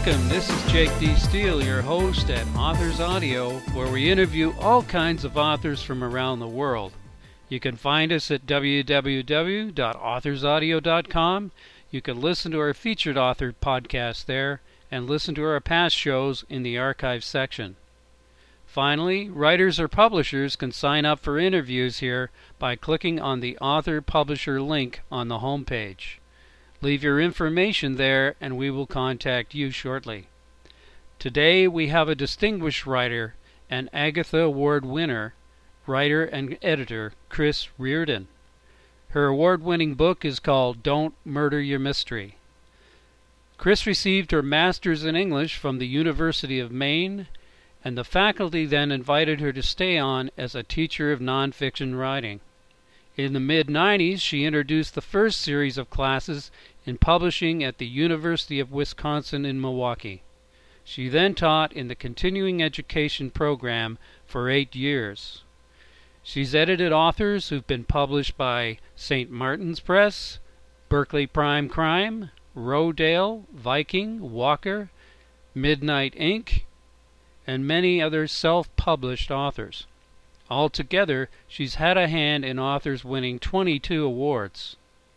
welcome. This is Jake D. Steele, your host at Authors Audio, where we interview all kinds of authors from around the world. You can find us at www.authorsaudio.com. You can listen to our featured author podcast there and listen to our past shows in the archive section. Finally, writers or publishers can sign up for interviews here by clicking on the author-publisher link on the homepage. Leave your information there and we will contact you shortly. Today we have a distinguished writer and Agatha Award winner, writer and editor Chris Riordan. Her award-winning book is called Don't Murder Your Mystery. Chris received her master's in English from the University of Maine, and the faculty then invited her to stay on as a teacher of nonfiction writing. In the mid-90s, she introduced the first series of classes in publishing at the University of Wisconsin in Milwaukee. She then taught in the continuing education program for 8 years. She's edited authors who've been published by St. Martin's Press, Berkeley Prime Crime, Rodale, Viking, Walker, Midnight Inc., and many other self-published authors. Altogether, she's had a hand in authors winning 22 awards.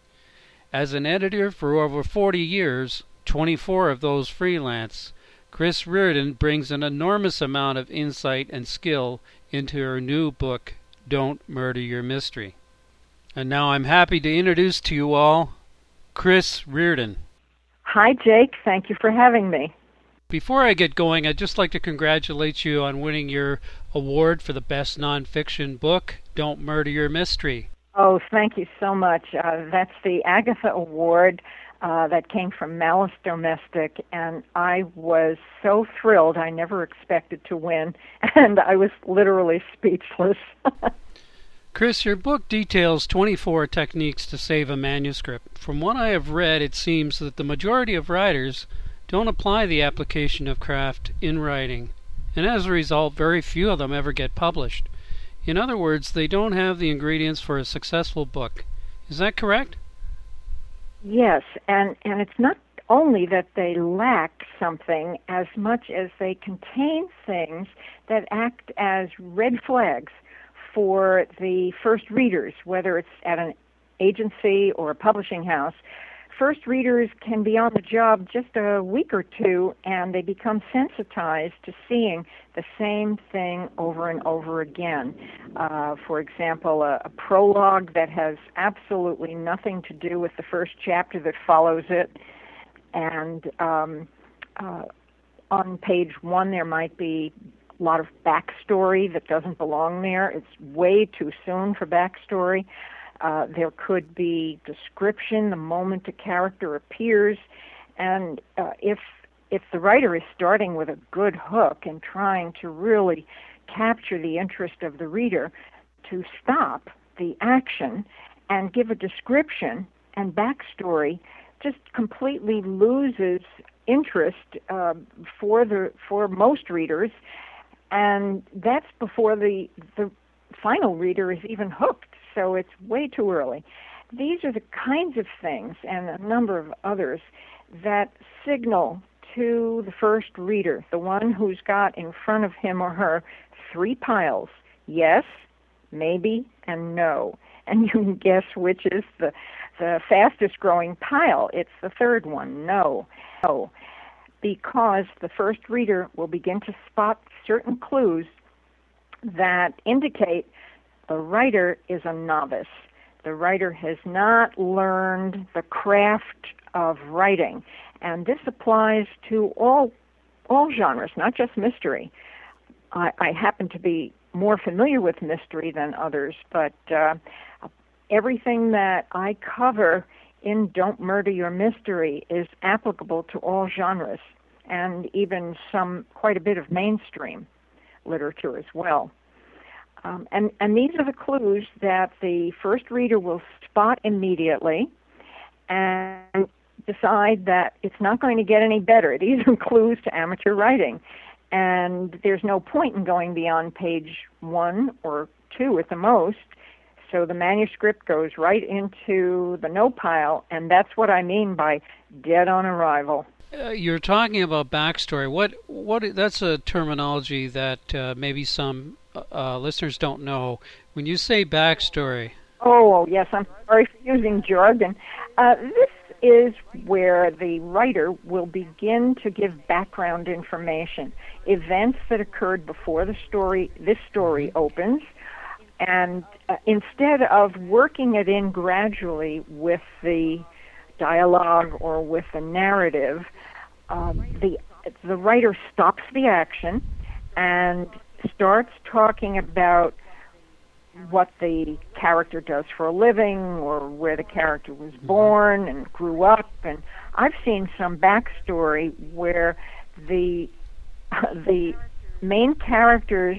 As an editor for over 40 years, 24 of those freelance, Chris Riordan brings an enormous amount of insight and skill into her new book, Don't Murder Your Mystery. And now I'm happy to introduce to you all Chris Riordan. Hi, Jake. Thank you for having me. Before I get going, I'd just like to congratulate you on winning your award for the best nonfiction book, Don't Murder Your Mystery. Oh, thank you so much. That's the Agatha Award that came from Malice Domestic, and I was so thrilled. I never expected to win, and I was literally speechless. Chris, your book details 24 techniques to save a manuscript. From what I have read, it seems that the majority of writers don't apply the application of craft in writing, and as a result, very few of them ever get published. In other words, they don't have the ingredients for a successful book. Is that correct? Yes, and it's not only that they lack something as much as they contain things that act as red flags for the first readers, whether it's at an agency or a publishing house. First readers can be on the job just a week or two, and they become sensitized to seeing the same thing over and over again. For example, a prologue that has absolutely nothing to do with the first chapter that follows it, and on page 1 there might be a lot of backstory that doesn't belong there. It's way too soon for backstory. There could be description the moment a character appears, and if the writer is starting with a good hook and trying to really capture the interest of the reader, to stop the action and give a description and backstory just completely loses interest for most readers, and that's before the final reader is even hooked. So it's way too early. These are the kinds of things, and a number of others, that signal to the first reader, the one who's got in front of him or her 3 piles, yes, maybe, and no. And you can guess which is the fastest growing pile. It's the third one, no. Because the first reader will begin to spot certain clues that indicate the writer is a novice. The writer has not learned the craft of writing. And this applies to all genres, not just mystery. I happen to be more familiar with mystery than others, but everything that I cover in Don't Murder Your Mystery is applicable to all genres, and even quite a bit of mainstream literature as well. And these are the clues that the first reader will spot immediately and decide that it's not going to get any better. These are clues to amateur writing. And there's no point in going beyond page 1 or 2 at the most. So the manuscript goes right into the no pile, and that's what I mean by dead on arrival. You're talking about backstory. What? That's a terminology that maybe some listeners don't know. When you say backstory. Oh, yes, I'm sorry for using jargon. This is where the writer will begin to give background information, events that occurred before this story opens, and instead of working it in gradually with the dialogue or with the narrative, the writer stops the action and starts talking about what the character does for a living or where the character was born and grew up. And I've seen some backstory where the main character's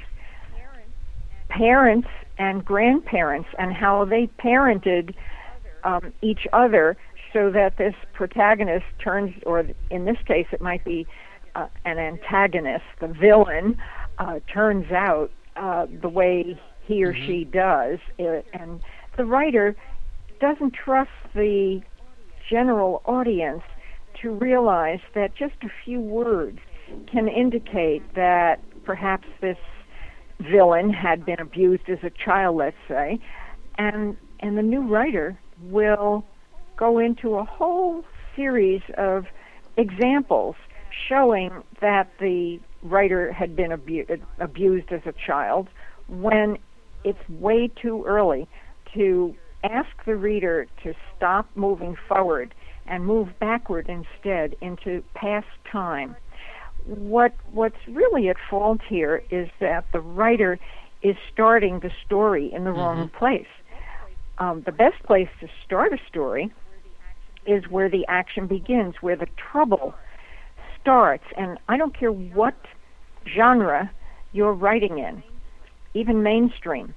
parents and grandparents and how they parented each other, so that this protagonist turns, or in this case it might be an antagonist, the villain, turns out the way he or she does. And the writer doesn't trust the general audience to realize that just a few words can indicate that perhaps this villain had been abused as a child, let's say, and the new writer will go into a whole series of examples showing that the writer had been abused as a child, when it's way too early to ask the reader to stop moving forward and move backward instead into past time. What's really at fault here is that the writer is starting the story in the wrong place. The best place to start a story is where the action begins, where the trouble starts. And I don't care what genre you're writing in, even mainstream.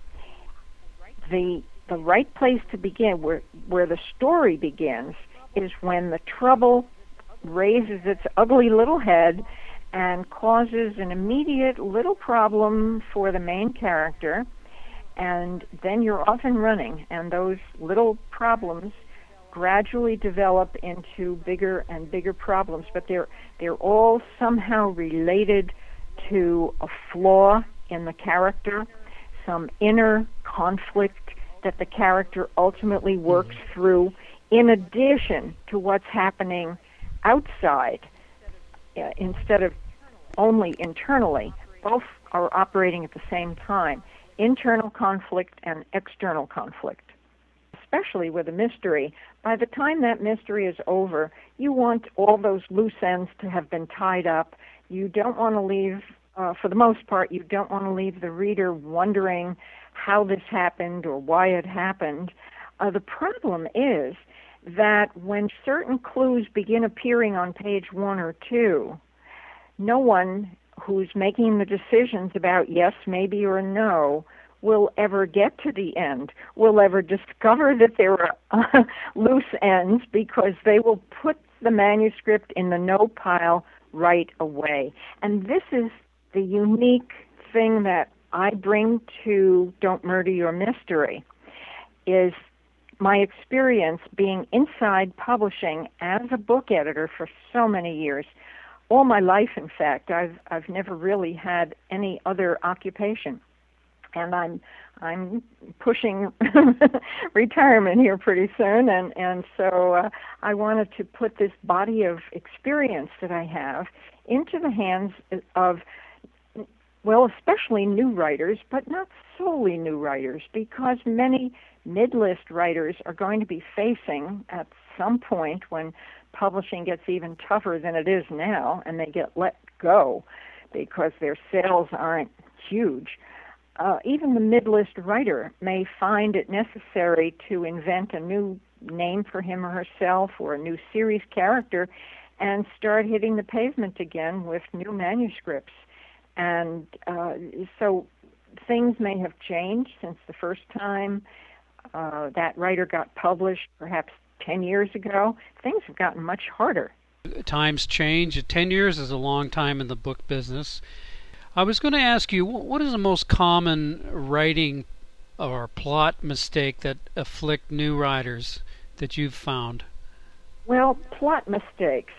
The right place to begin, where the story begins, is when the trouble raises its ugly little head and causes an immediate little problem for the main character, and then you're off and running, and those little problems gradually develop into bigger and bigger problems, but they're all somehow related to a flaw in the character, some inner conflict that the character ultimately works through, in addition to what's happening outside, instead of only internally. Both are operating at the same time, internal conflict and external conflict. Especially with a mystery, by the time that mystery is over, you want all those loose ends to have been tied up. You don't want to leave, for the most part, you don't want to leave the reader wondering how this happened or why it happened. The problem is that when certain clues begin appearing on page 1 or 2, no one who's making the decisions about yes, maybe, or no will ever get to the end, will ever discover that there are loose ends, because they will put the manuscript in the no pile right away. And this is the unique thing that I bring to Don't Murder Your Mystery, is my experience being inside publishing as a book editor for so many years. All my life, in fact, I've never really had any other occupation. And I'm pushing retirement here pretty soon, and so I wanted to put this body of experience that I have into the hands of, well, especially new writers, but not solely new writers, because many mid-list writers are going to be facing at some point, when publishing gets even tougher than it is now, and they get let go because their sales aren't huge. Even the mid-list writer may find it necessary to invent a new name for him or herself, or a new series character, and start hitting the pavement again with new manuscripts. And so things may have changed since the first time that writer got published, perhaps 10 years ago. Things have gotten much harder. Times change. 10 years is a long time in the book business. I was going to ask you, what is the most common writing or plot mistake that afflict new writers that you've found? Well, plot mistakes.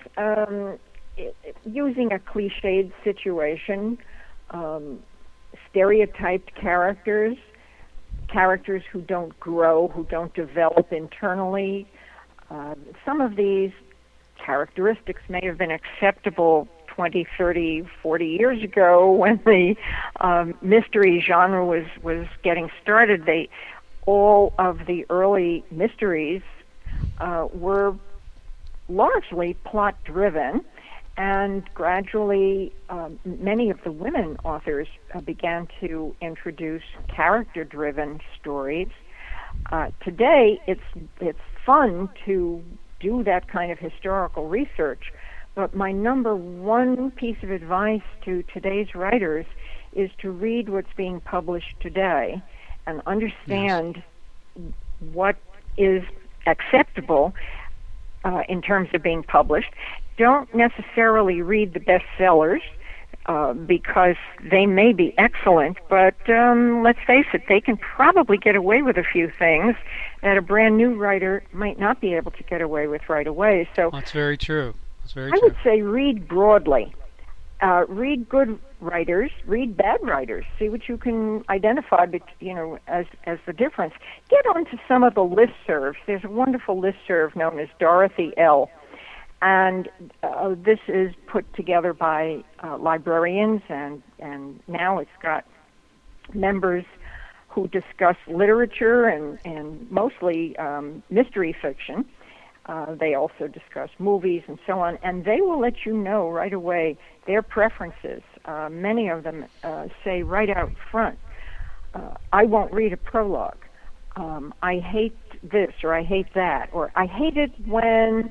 Using a cliched situation, stereotyped characters who don't grow, who don't develop internally. Some of these characteristics may have been acceptable 20, 30, 40 years ago when the mystery genre was getting started. All of the early mysteries were largely plot-driven, and gradually many of the women authors began to introduce character-driven stories. Today, it's fun to do that kind of historical research, but my number one piece of advice to today's writers is to read what's being published today and understand what is acceptable in terms of being published. Don't necessarily read the bestsellers because they may be excellent, but let's face it, they can probably get away with a few things that a brand new writer might not be able to get away with right away. So that's very true. I would say read broadly. Read good writers, read bad writers. See what you can identify, as the difference. Get onto some of the listservs. There's a wonderful listserv known as Dorothy L. And this is put together by librarians, and now it's got members who discuss literature and mostly mystery fiction. They also discuss movies and so on, and they will let you know right away their preferences. Many of them say right out front, I won't read a prologue. I hate this, or I hate that, or I hate it when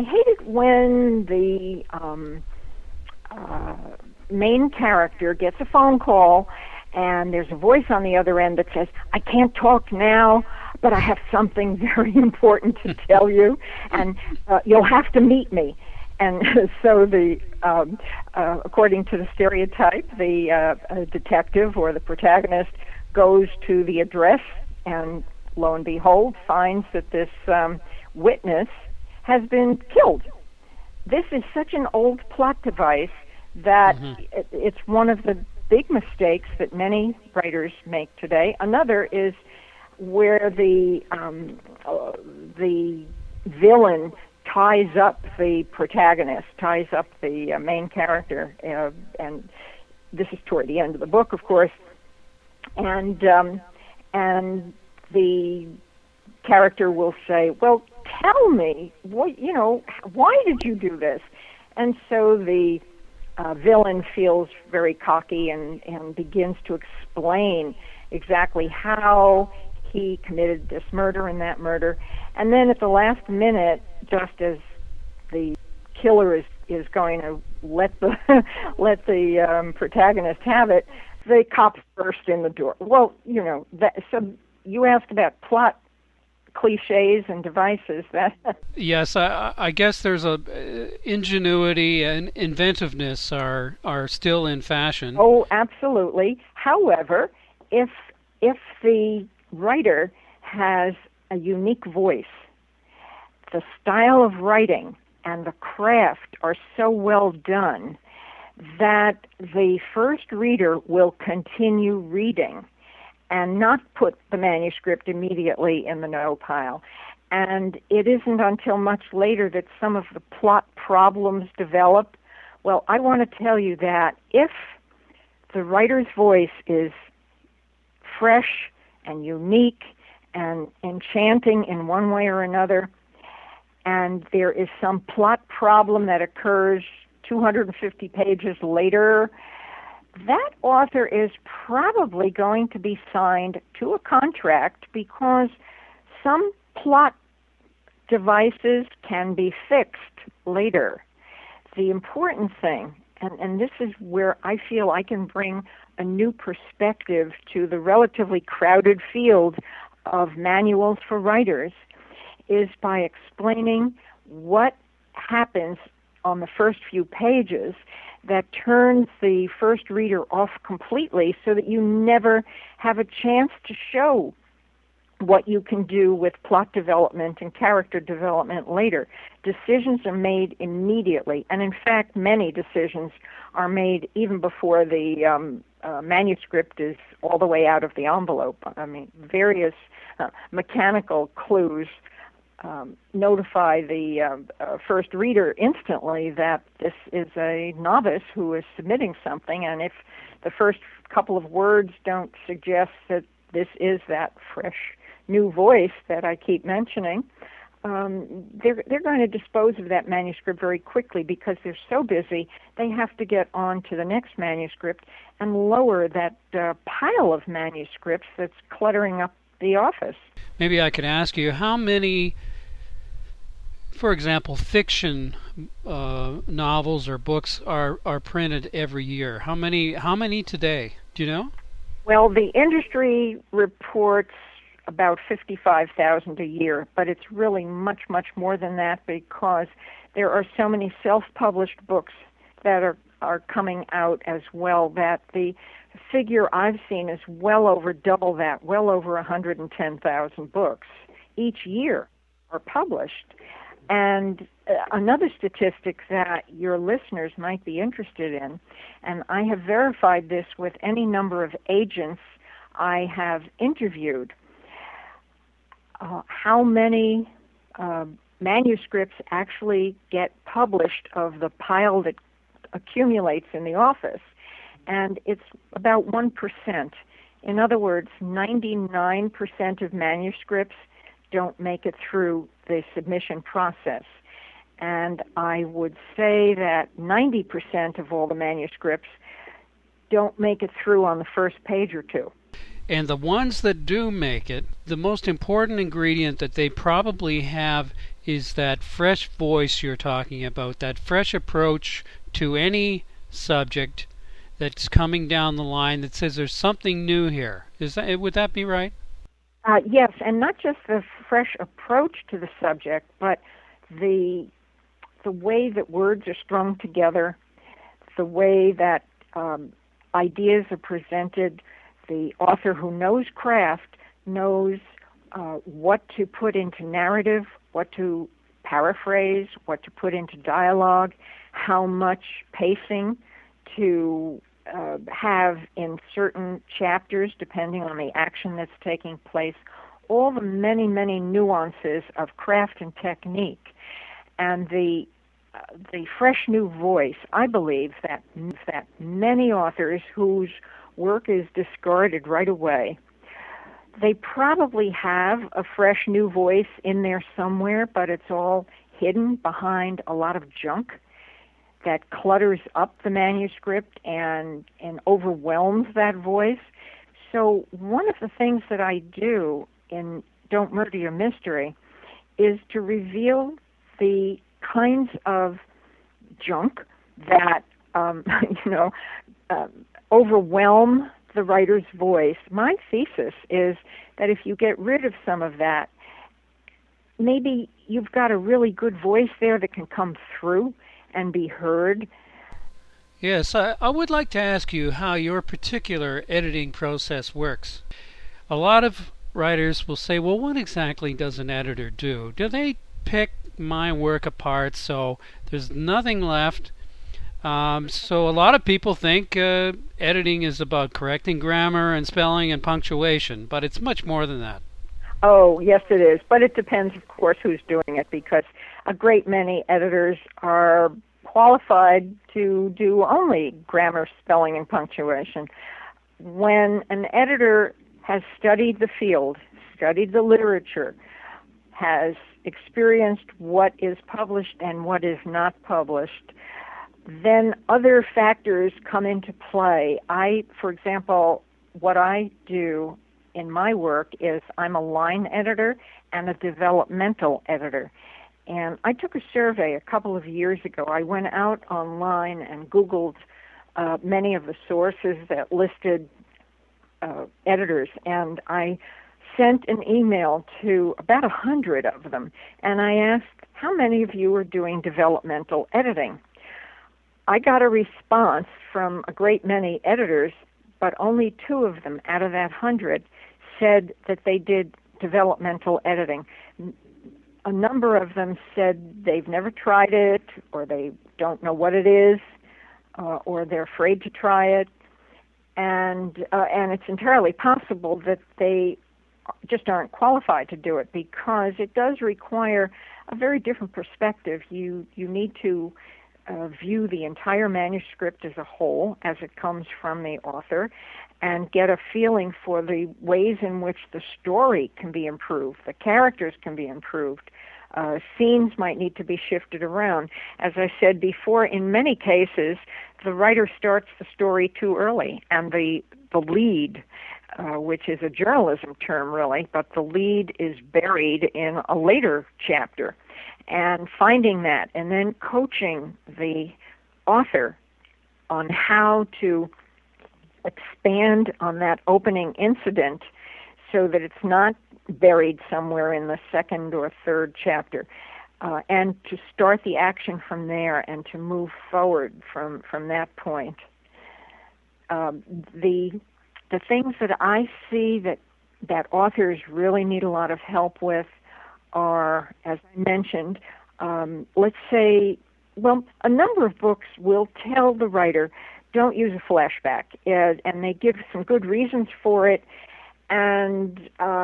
the main character gets a phone call and there's a voice on the other end that says, I can't talk now, but I have something very important to tell you, and you'll have to meet me. And so according to the stereotype, the detective or the protagonist goes to the address and lo and behold finds that this witness has been killed. This is such an old plot device that it's one of the big mistakes that many writers make today. Another is where the villain ties up the protagonist, ties up the main character, and this is toward the end of the book, of course, and the character will say, well, tell me, why did you do this? And so the villain feels very cocky and begins to explain exactly how he committed this murder and that murder. And then at the last minute, just as the killer is going to let the protagonist have it, the cops burst in the door. Well, so you asked about plot cliches and devices. Yes, I guess there's ingenuity and inventiveness are still in fashion. Oh, absolutely. However, if the writer has a unique voice, the style of writing and the craft are so well done that the first reader will continue reading and not put the manuscript immediately in the no pile. And it isn't until much later that some of the plot problems develop. Well, I want to tell you that if the writer's voice is fresh and unique and enchanting in one way or another, and there is some plot problem that occurs 250 pages later, that author is probably going to be signed to a contract because some plot devices can be fixed later. The important thing, and this is where I feel I can bring a new perspective to the relatively crowded field of manuals for writers, is by explaining what happens on the first few pages that turns the first reader off completely so that you never have a chance to show what you can do with plot development and character development later. Decisions are made immediately, and in fact, many decisions are made even before the manuscript is all the way out of the envelope. I mean, various mechanical clues notify the first reader instantly that this is a novice who is submitting something, and if the first couple of words don't suggest that this is that fresh new voice that I keep mentioning, they're going to dispose of that manuscript very quickly because they're so busy. They have to get on to the next manuscript and lower that pile of manuscripts that's cluttering up the office. Maybe I could ask you, how many, for example, fiction novels or books are printed every year? How many today? Do you know? Well, the industry reports about 55,000 a year, but it's really much, much more than that because there are so many self-published books that are coming out as well that the figure I've seen is well over double that, well over 110,000 books each year are published. And another statistic that your listeners might be interested in, and I have verified this with any number of agents I have interviewed, how many manuscripts actually get published of the pile that accumulates in the office. And it's about 1%. In other words, 99% of manuscripts don't make it through the submission process. And I would say that 90% of all the manuscripts don't make it through on the first page or two. And the ones that do make it, the most important ingredient that they probably have is that fresh voice you're talking about, that fresh approach to any subject that's coming down the line that says there's something new here. Would that be right? Yes, and not just the fresh approach to the subject, but the way that words are strung together, the way that ideas are presented. The author who knows craft knows what to put into narrative, what to paraphrase, what to put into dialogue, how much pacing to have in certain chapters depending on the action that's taking place, all the many, many nuances of craft and technique. And the fresh new voice, I believe that many authors whose work is discarded right away, they probably have a fresh new voice in there somewhere, but it's all hidden behind a lot of junk that clutters up the manuscript and overwhelms that voice. So one of the things that I do in Don't Murder Your Mystery is to reveal the kinds of junk that overwhelm the writer's voice. My thesis is that if you get rid of some of that, maybe you've got a really good voice there that can come through and be heard. Yes, I would like to ask you how your particular editing process works. A lot of writers will say, well, what exactly does an editor do? Do they pick my work apart so there's nothing left? So a lot of people think editing is about correcting grammar and spelling and punctuation, but it's much more than that. Oh, yes, it is. But it depends, of course, who's doing it, because a great many editors are qualified to do only grammar, spelling, and punctuation. When an editor has studied the field, studied the literature, has experienced what is published and what is not published, then other factors come into play. For example, what I do in my work is I'm a line editor and a developmental editor. And I took a survey a couple of years ago. I went out online and Googled many of the sources that listed editors, and I sent an email to about 100 of them, and I asked, how many of you are doing developmental editing? I got a response from a great many editors, but only 2 of them out of that 100 said that they did developmental editing. A number of them said they've never tried it, or they don't know what it is, or they're afraid to try it, and it's entirely possible that they just aren't qualified to do it, because it does require a very different perspective. You need to view the entire manuscript as a whole, as it comes from the author, and get a feeling for the ways in which the story can be improved, the characters can be improved, scenes might need to be shifted around. As I said before, in many cases, the writer starts the story too early, and the lead, which is a journalism term really, but the lead is buried in a later chapter. And finding that, and then coaching the author on how to expand on that opening incident so that it's not buried somewhere in the 2nd or 3rd chapter, and to start the action from there and to move forward from that point. The things that I see that authors really need a lot of help with are, as I mentioned, let's say, well, a number of books will tell the writer, don't use a flashback, and they give some good reasons for it, and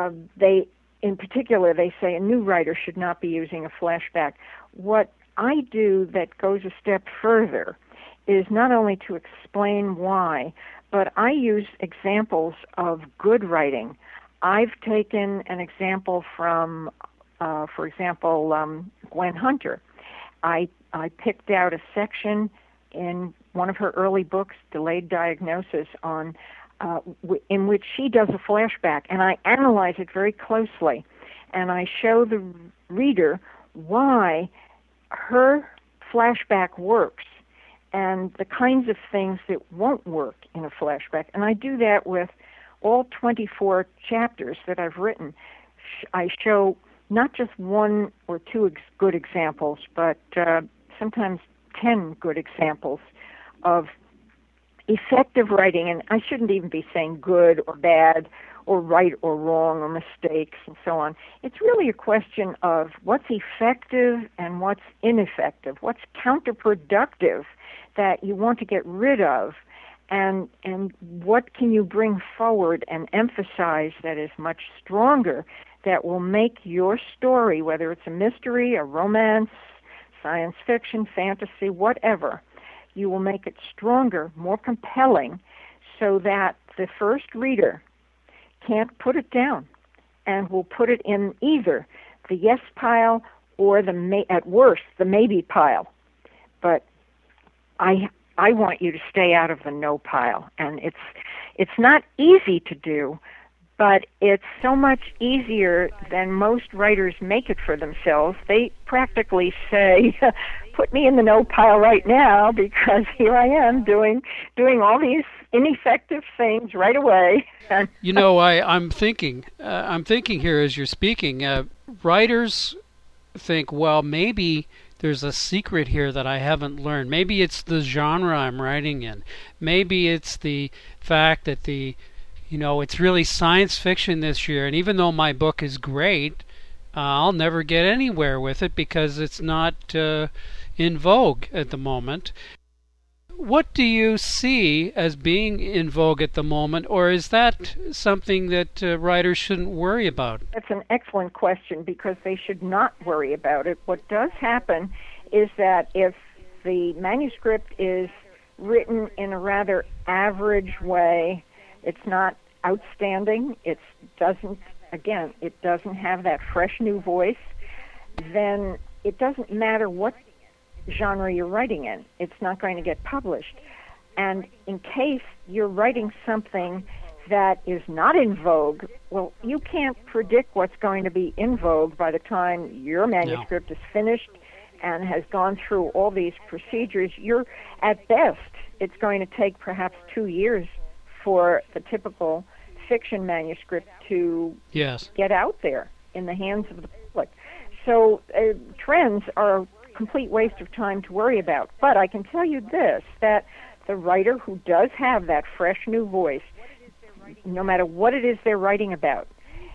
in particular, they say a new writer should not be using a flashback. What I do that goes a step further is not only to explain why, but I use examples of good writing. I've taken an example from, for example, Gwen Hunter. I picked out a section in one of her early books, Delayed Diagnosis, in which she does a flashback, and I analyze it very closely, and I show the reader why her flashback works and the kinds of things that won't work in a flashback. And I do that with all 24 chapters that I've written. I show not just 1 or 2 good examples, but sometimes 10 good examples of effective writing, and I shouldn't even be saying good or bad or right or wrong or mistakes and so on. It's really a question of what's effective and what's ineffective, what's counterproductive that you want to get rid of, and what can you bring forward and emphasize that is much stronger, that will make your story, whether it's a mystery, a romance, science fiction, fantasy, whatever, you will make it stronger, more compelling, so that the first reader can't put it down and will put it in either the yes pile or at worst, the maybe pile. But I want you to stay out of the no pile. And it's not easy to do, but it's so much easier than most writers make it for themselves. They practically say, put me in the no pile right now, because here I am doing all these ineffective things right away. You know, I'm thinking here as you're speaking, writers think, well, maybe there's a secret here that I haven't learned. Maybe it's the genre I'm writing in. Maybe it's the fact that it's really science fiction this year, and even though my book is great, I'll never get anywhere with it because it's not in vogue at the moment. What do you see as being in vogue at the moment, or is that something that writers shouldn't worry about? That's an excellent question, because they should not worry about it. What does happen is that if the manuscript is written in a rather average way, it's not outstanding, it doesn't have that fresh new voice, then it doesn't matter what genre you're writing in. It's not going to get published. And in case you're writing something that is not in vogue, well, you can't predict what's going to be in vogue by the time your manuscript is finished and has gone through all these procedures. At best, it's going to take perhaps 2 years for the typical fiction manuscript to get out there in the hands of the public. So trends are complete waste of time to worry about. But I can tell you this, that the writer who does have that fresh new voice, no matter what it is they're writing about,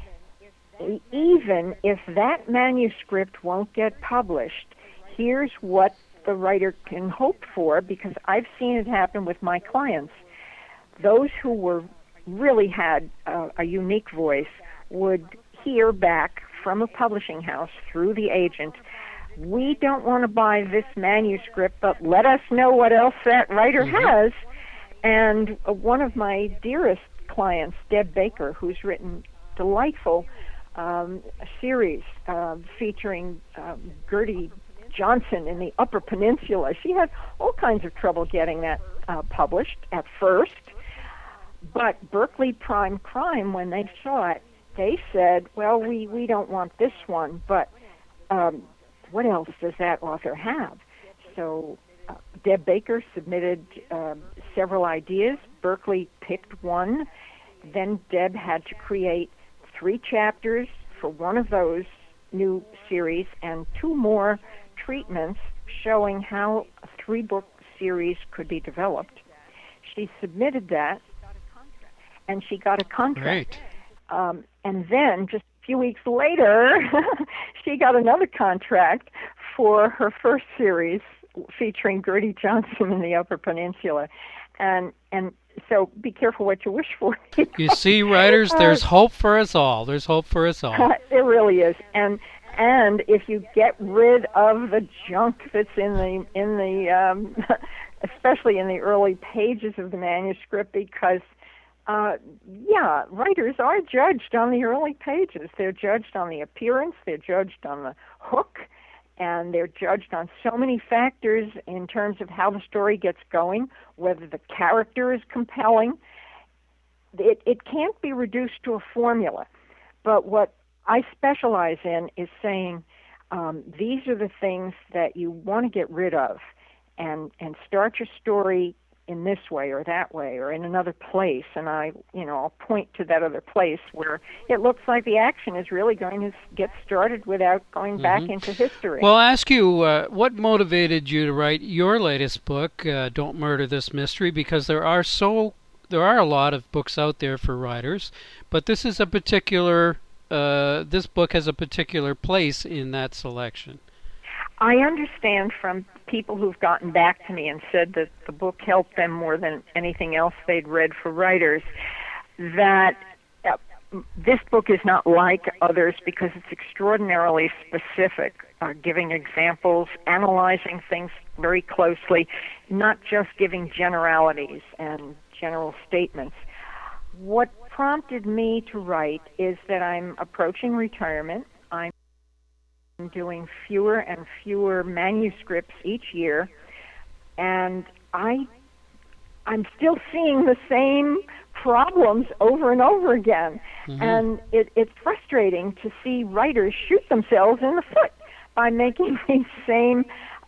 even if that manuscript won't get published, here's what the writer can hope for, because I've seen it happen with my clients. Those who really had a unique voice would hear back from a publishing house through the agent, we don't want to buy this manuscript, but let us know what else that writer has. And one of my dearest clients, Deb Baker, who's written delightful series featuring Gertie Johnson in the Upper Peninsula. She had all kinds of trouble getting that published at first. But Berkeley Prime Crime, when they saw it, they said, well, we don't want this one, but what else does that author have? So Deb Baker submitted several ideas. Berkeley picked one. Then Deb had to create 3 chapters for one of those new series and 2 more treatments showing how a 3-book series could be developed. She submitted that, and she got a contract. Great. And then, just a few weeks later, she got another contract for her first series featuring Gertie Johnson in the Upper Peninsula. And so be careful what you wish for. You see, writers, there's hope for us all. There's hope for us all. There really is. And if you get rid of the junk that's in the especially in the early pages of the manuscript, because writers are judged on the early pages. They're judged on the appearance, they're judged on the hook, and they're judged on so many factors in terms of how the story gets going, whether the character is compelling. It can't be reduced to a formula. But what I specialize in is saying these are the things that you want to get rid of, and start your story in this way or that way or in another place, and I'll point to that other place where it looks like the action is really going to get started without going back into history. Well, I'll ask you, what motivated you to write your latest book, Don't Murder This Mystery? Because there are a lot of books out there for writers, but this is this book has a particular place in that selection. I understand from people who've gotten back to me and said that the book helped them more than anything else they'd read for writers, that this book is not like others because it's extraordinarily specific, giving examples, analyzing things very closely, not just giving generalities and general statements. What prompted me to write is that I'm approaching retirement. I'm doing fewer and fewer manuscripts each year, and I'm still seeing the same problems over and over again. And it's frustrating to see writers shoot themselves in the foot by making these same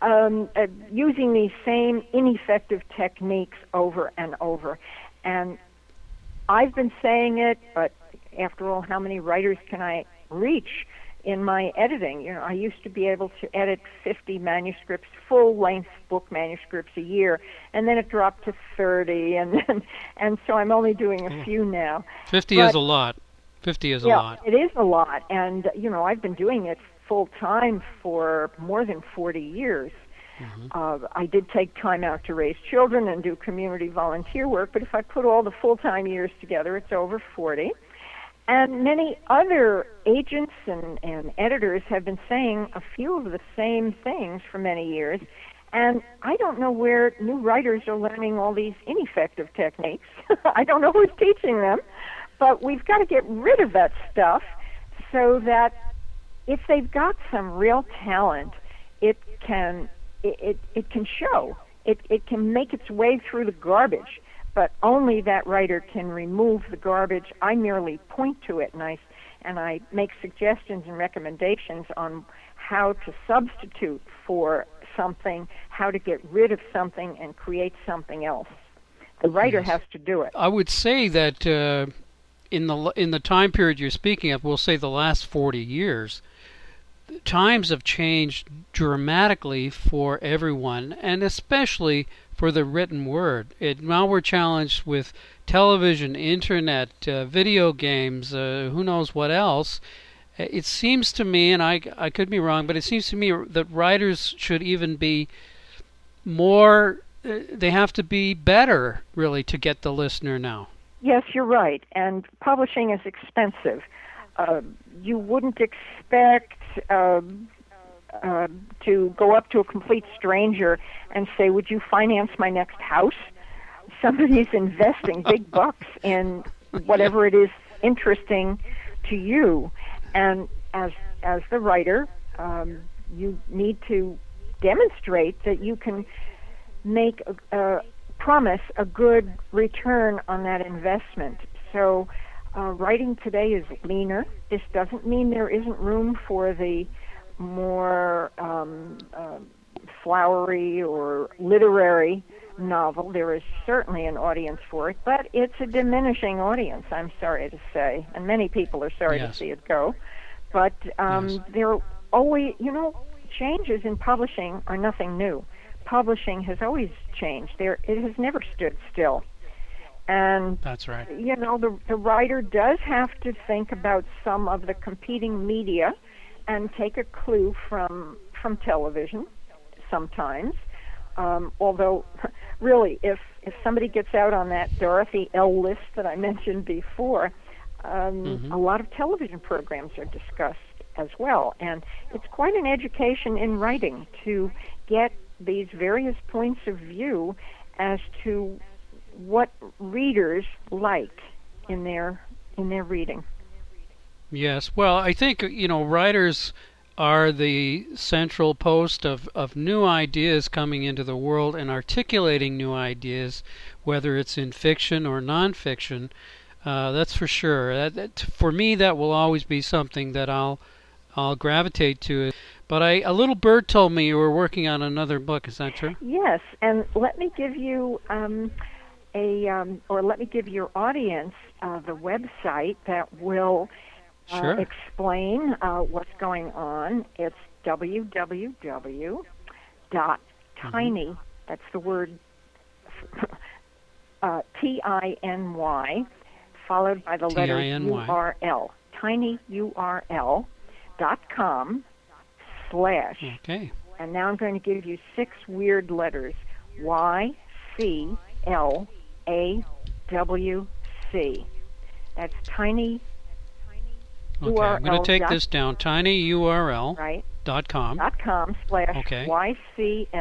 using these same ineffective techniques over and over. And I've been saying it, but after all, how many writers can I reach in my editing? I used to be able to edit 50 manuscripts, full-length book manuscripts a year, and then it dropped to 30, and so I'm only doing a few now. 50 is a lot. 50 is a lot. It is a lot, and I've been doing it full-time for more than 40 years. I did take time out to raise children and do community volunteer work, but if I put all the full-time years together, it's over 40. And many other agents and editors have been saying a few of the same things for many years, and I don't know where new writers are learning all these ineffective techniques. I don't know who's teaching them, but we've got to get rid of that stuff so that if they've got some real talent, it can show. It can make its way through the garbage. But only that writer can remove the garbage. I merely point to it, and I make suggestions and recommendations on how to substitute for something, how to get rid of something and create something else. The writer has to do it. I would say that in the time period you're speaking of, we'll say the last 40 years, times have changed dramatically for everyone, and especially for the written word. Now we're challenged with television, internet, video games, who knows what else. It seems to me, and I could be wrong, but it seems to me that writers should even be more, they have to be better, really, to get the listener now. Yes, you're right. And publishing is expensive. You wouldn't expect to go up to a complete stranger and say, would you finance my next house? Somebody's investing big bucks in whatever it is interesting to you. And as the writer, you need to demonstrate that you can make promise a good return on that investment. So writing today is leaner. This doesn't mean there isn't room for the more flowery or literary novel. There is certainly an audience for it, but it's a diminishing audience, I'm sorry to say, and many people are sorry to see it go. But there are always, changes in publishing are nothing new. Publishing has always changed. It has never stood still. And that's right. The writer does have to think about some of the competing media and take a clue from television sometimes. Although, really, if somebody gets out on that Dorothy L. list that I mentioned before, a lot of television programs are discussed as well. And it's quite an education in writing to get these various points of view as to what readers like in their reading. Yes, well, I think writers are the central post of new ideas coming into the world and articulating new ideas, whether it's in fiction or nonfiction. That's for sure. For me, that will always be something that I'll gravitate to. But a little bird told me you were working on another book. Is that true? Yes, and let me give you let me give your audience the website that will explain what's going on. It's www.tiny, that's the word TINY, followed by the letter URL, tinyurl.com/. Okay. And now I'm going to give you 6 weird letters. YCLAWC. That's tiny. Okay, URL. I'm going to take this down. tinyurl.com. Right. .com /YCLAWC.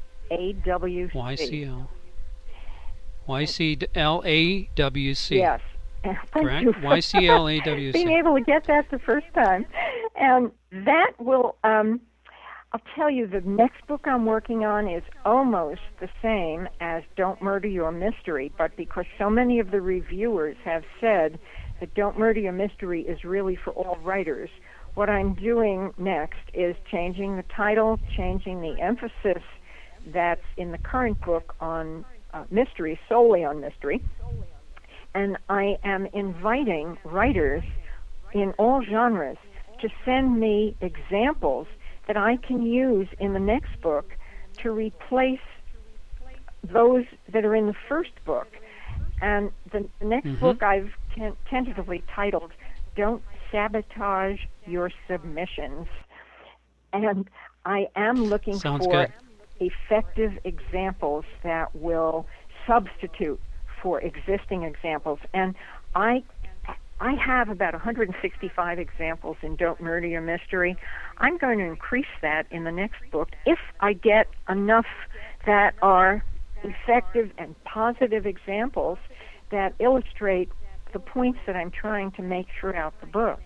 YCLAWC. Yes. Correct? You for YCLAWC. being able to get that the first time. And that will, I'll tell you, the next book I'm working on is almost the same as Don't Murder Your Mystery, but because so many of the reviewers have said that Don't Murder Your Mystery is really for all writers, what I'm doing next is changing the title, changing the emphasis that's in the current book on mystery, solely on mystery. And I am inviting writers in all genres to send me examples that I can use in the next book to replace those that are in the first book. And the next book I've tentatively titled Don't Sabotage Your Submissions. And I am looking for effective examples that will substitute for existing examples. And I have about 165 examples in Don't Murder Your Mystery. I'm going to increase that in the next book if I get enough that are effective and positive examples that illustrate the points that I'm trying to make throughout the book.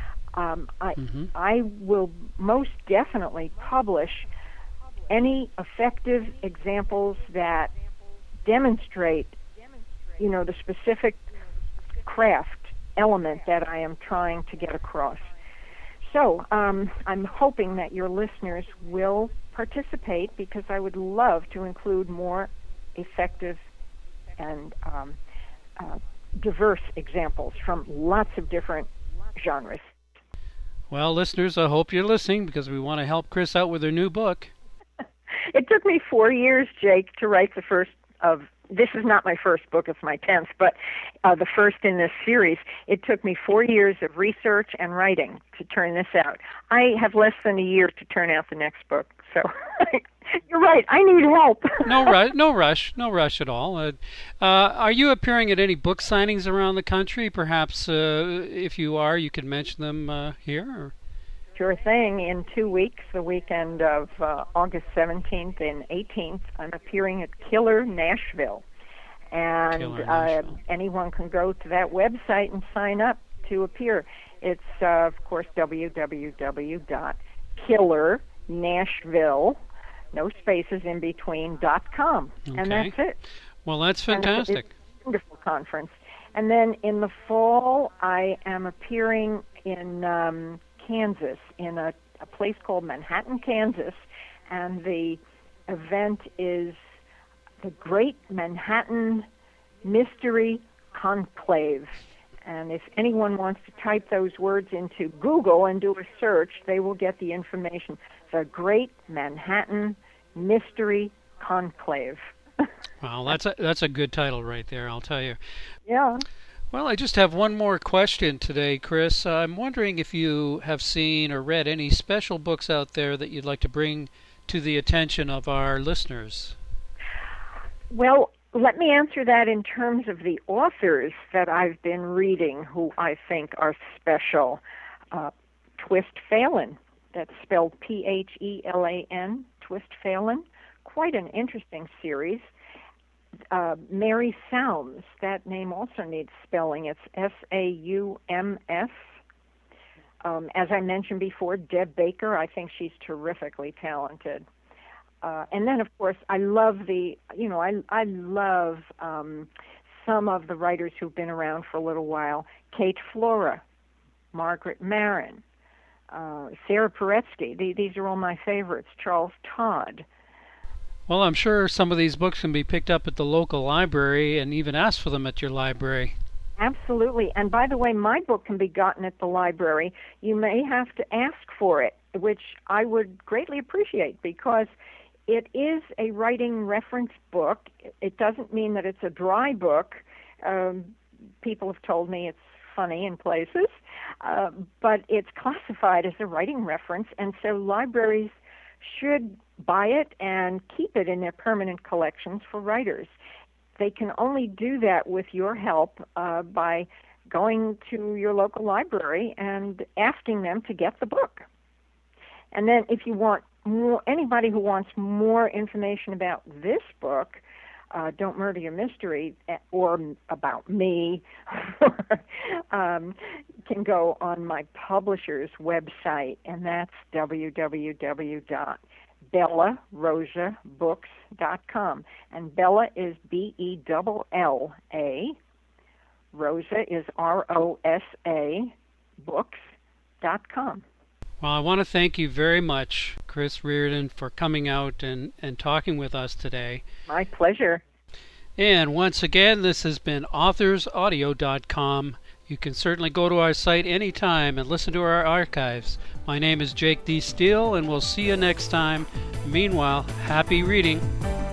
I will most definitely publish any effective examples that demonstrate, the specific craft element that I am trying to get across. So I'm hoping that your listeners will participate, because I would love to include more effective and diverse examples from lots of different genres. Well, listeners, I hope you're listening because we want to help Chris out with her new book. It took me 4 years, Jake, to write the first of. This is not my first book, it's my 10th, but the first in this series. It took me 4 years of research and writing to turn this out. I have less than a year to turn out the next book, so you're right, I need help. No rush at all. Are you appearing at any book signings around the country? Perhaps if you are, you could mention them here? Or? Sure thing. In 2 weeks, the weekend of August 17th and 18th, I'm appearing at Killer Nashville. And anyone can go to that website and sign up to appear. It's, of course, www.killernashville, no spaces in between, .com. Okay. And that's it. Well, that's fantastic. It's a wonderful conference. And then in the fall, I am appearing in Kansas, in a place called Manhattan, Kansas, and the event is the Great Manhattan Mystery Conclave. And if anyone wants to type those words into Google and do a search, they will get the information. The Great Manhattan Mystery Conclave. Wow, that's a good title right there, I'll tell you. Yeah. Well, I just have one more question today, Chris. I'm wondering if you have seen or read any special books out there that you'd like to bring to the attention of our listeners. Well, let me answer that in terms of the authors that I've been reading who I think are special. Twist Phelan, that's spelled Phelan, Twist Phelan. Quite an interesting series. Mary Saums, that name also needs spelling. It's Saums. As I mentioned before, Deb Baker, I think she's terrifically talented. And then, of course, I love I love some of the writers who've been around for a little while. Kate Flora, Margaret Maron, Sarah Paretsky. These are all my favorites. Charles Todd. Well, I'm sure some of these books can be picked up at the local library and even ask for them at your library. Absolutely. And by the way, my book can be gotten at the library. You may have to ask for it, which I would greatly appreciate because it is a writing reference book. It doesn't mean that it's a dry book. People have told me it's funny in places, but it's classified as a writing reference, and so libraries should buy it and keep it in their permanent collections for writers. They can only do that with your help by going to your local library and asking them to get the book. And then if you want more, anybody who wants more information about this book, Don't Murder Your Mystery, or about me, can go on my publisher's website, and that's www.BellaRosaBooks.com. And Bella is Bella, Rosa is Rosa, books.com. Well, I want to thank you very much, Chris Reardon, for coming out and talking with us today. My pleasure. And once again, this has been AuthorsAudio.com. You can certainly go to our site anytime and listen to our archives. My name is Jake D. Steele, and we'll see you next time. Meanwhile, happy reading.